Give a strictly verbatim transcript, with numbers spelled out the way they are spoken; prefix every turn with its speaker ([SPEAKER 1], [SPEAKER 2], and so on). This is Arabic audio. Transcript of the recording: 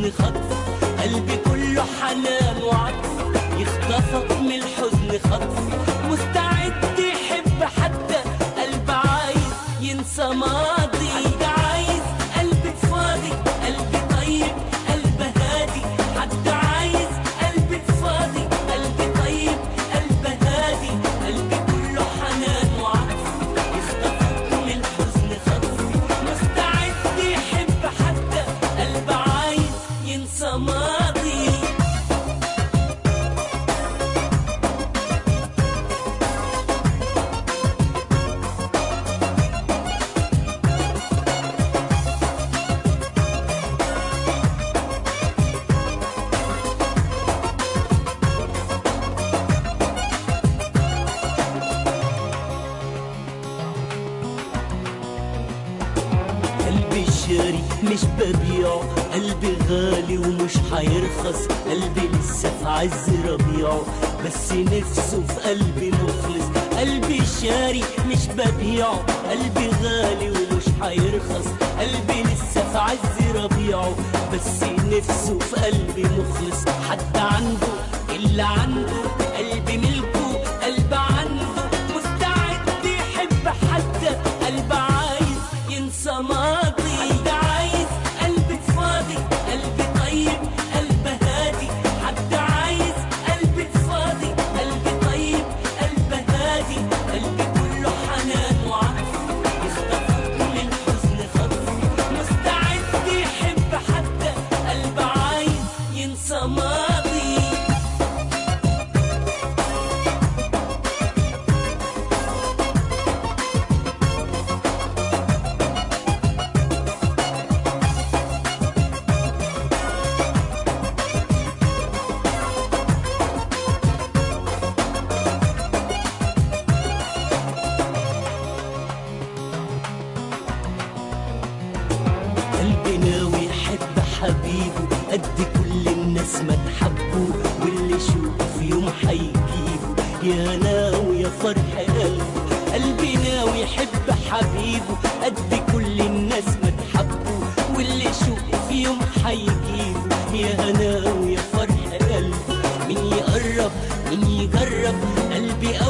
[SPEAKER 1] الحزن خطف، قلبي كله حنان وعطف، يخطفك من الحزن خطف، مستعد يحب حتى قلب عايز ينسى ماضي، حد عايز قلب فاضي، قلب طيب قلب هادي، حد عايز قلب فاضي، قلب طيب قلب هادي، قلبي كله حنان وعطف، يخطفك من الحزن خطف، مستعد يحب حتى قلب عايز ينسى ماضي. قلبي شاري مش ببيعه، قلبي غالي ومش هيرخص، قلبي لسه في عز ربيعه، بس نفسه في قلبي مخلص، قلبي شاري مش ببيعه، قلبي غالي ومش هيرخص، قلبي لسه في عز ربيعه، بس نفسه في قلبي مخلص، حد عنده إلا عنده، قلبي ملكه قلب عنده، مستعد يحب حتى قلب عايز ينسى ماضي، حد عايز قلب فاضي، قلب طيب قلب هادي، حد عايز قلب فاضي، قلب طيب قلب هادي، قلبي كله حنان وعطف، يخطفك من الحزن خطف، مستعد يحب حتى قلب عايز ينسى ماضي. قلبي ناوي يحب حبيبه قد كل الناس ما تحبه، واللي يشوفه في يوم حيجيبه، يا ناوي يا فرح قلبه، قلبي ناوي يحب حبيبه قد كل الناس ما تحبه، واللي يشوفه في يوم حيجيبه، يا ناوي يا فرح قلبه، مين يقرب مين يجرب، قلبي